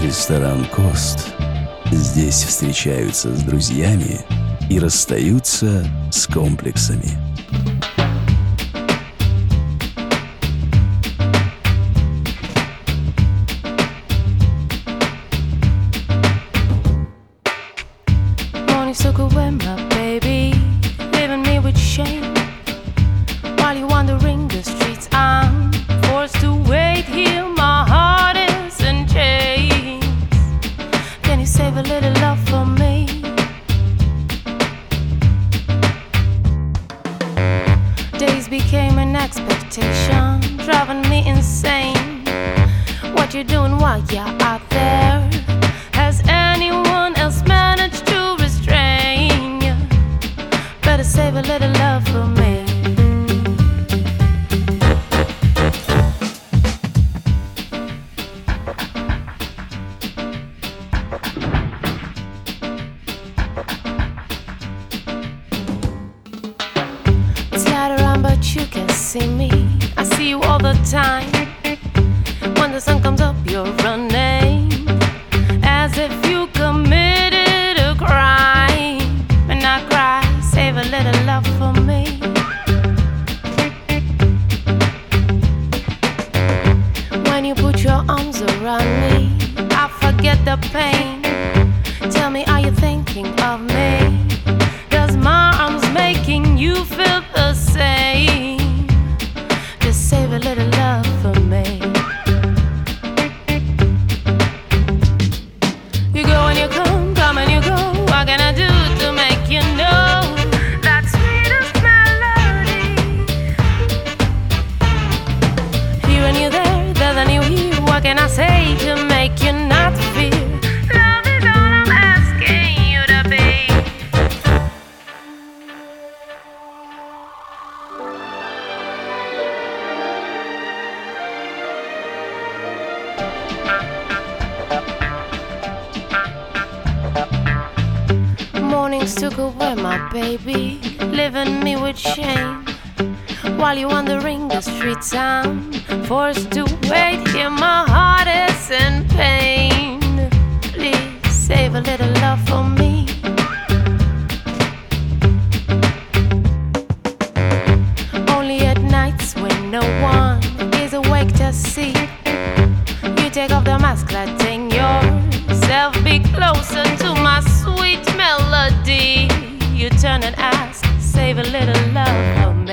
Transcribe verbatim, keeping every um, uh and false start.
Ресторан «Кост». Здесь встречаются с друзьями и расстаются с комплексами. Mornings took away my baby, leaving me with shame. While you're wandering the streets, I'm forced to wait here. My heart is in chains. Can you save a little love for me? Days became an expectation, driving me insane. What you doing while you're out there? Has anyone else managed to restrain you? Better save a little love for me. But you can see me, I see you all the time. When the sun comes up, you're running as if you committed a crime. And I cry, save a little love for me. When you put your arms around me, I forget the pain. Tell me, are you thinking of me? Does my arms making you feel the same? Just save a little love for me. You go and you come, come and you go. What can I do to make you know that sweetest melody? Here and you there, there than you here. What can I say to make you not fear? Love is all I'm asking you to be. Mornings took away my baby, leaving me with shame. While you're wandering the streets, I'm forced to wait here. My heart is in pain. Please save a little love for me. Only at nights when no one is awake to see, you take off the mask, letting yourself be closer to my sweet melody. You turn and ask, save a little love for me.